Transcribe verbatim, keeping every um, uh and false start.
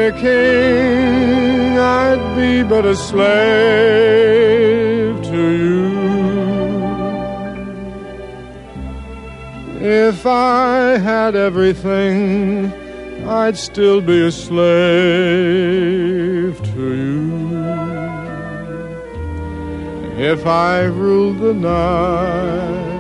a king, I'd be but a slave to you. If I had everything, I'd still be a slave to you. If I ruled the night,